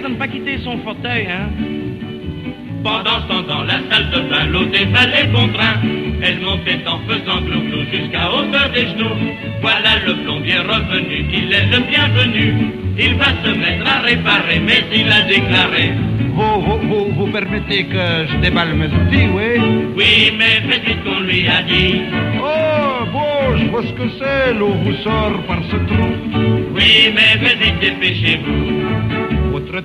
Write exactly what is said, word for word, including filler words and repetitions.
à ne pas quitter son fauteuil, hein. Pendant ce temps, dans la salle de bain, l'eau déballait bon train. Elle montait en faisant glou-glou jusqu'à hauteur des genoux. Voilà le plombier revenu, qu'il est le bienvenu. Il va se mettre à réparer, mais il a déclaré: Vous, vous, vous, vous permettez que je déballe mes outils, oui? Oui, mais faites vite qu'on lui a dit. Oh, bon, je vois ce que c'est, l'eau vous sort par ce trou. Oui, mais faites vite, dépêchez-vous. Votre